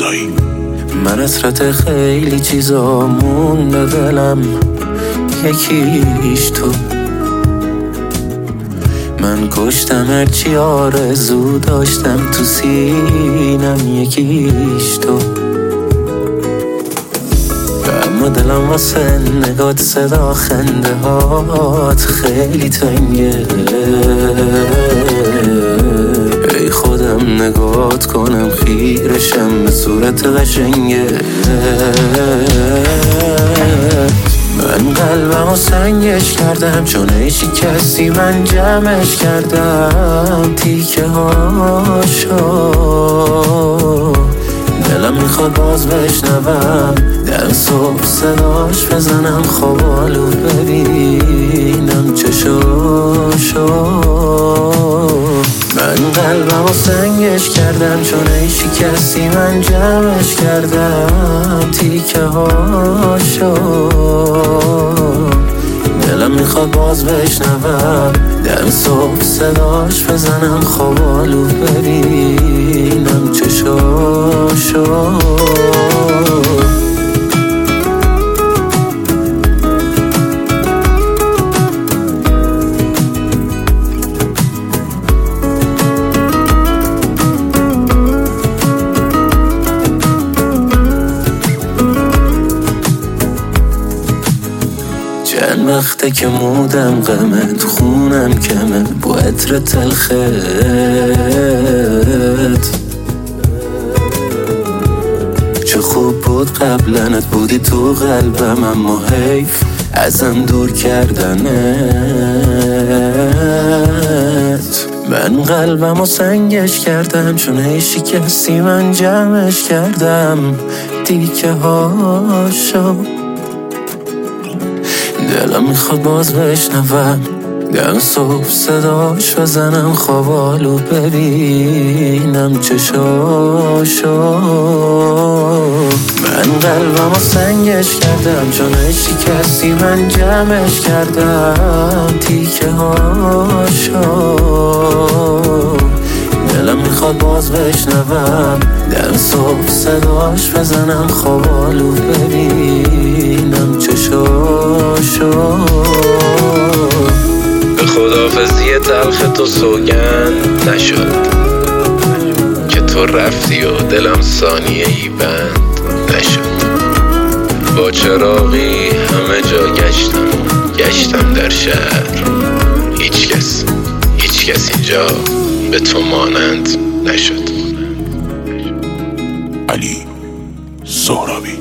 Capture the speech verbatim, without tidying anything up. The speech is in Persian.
مرزایی. من اسرت خیلی چیزا مونده دلم، یکیش تو. من کشتم هرچی آرزو داشتم تو سینم، یکیش تو. اما دلم واسه نگات صدا خنده هات خیلی تنگه. ای خودم نگات کنم خیرشم به صورت قشنگه. من قلبمو سنگش کردم چون ای شکستی من جمعش کردم تیکه هاشو. دلم میخواد باز بشنوم در صبح صداش بزنم، خوابالو ببینم چشاشو. من قلبمو سنگش کردم چون ای شکستی من جمعش کردم تیکه هاشو. دلم میخواد باز بشنوم در صبح صداش بزنم، خوابالو ببینم چشاشو. چند وقته که مودم غمه، تو خونم کمه با عطر تلخت. چه خوب بود قبلنت بودی تو قلبم، اما حیف ازم دور کردنت. من قلبمو سنگش کردم چون ای شکستی من جمعش کردم تیکه هاشو. دلم میخواد باز بشنوم در صبح صداش بزنم، خوابالو ببینم چشاشو. من قلبمو سنگش کردم چون ای شکستی من جمعش کردم تیکه هاشو. دلم میخواد باز بشنوم در صبح صداش بزنم، خوابالو ببینم چشاشو. به خداحافظی تلخ تو سوگند نشد که تو رفتی و دلم ثانیه ای بند نشد. با چراغی همه جا گشتم و گشتم در شهر، هیچ کس هیچ کس اینجا به تو مانند نشد. علی سهرابی.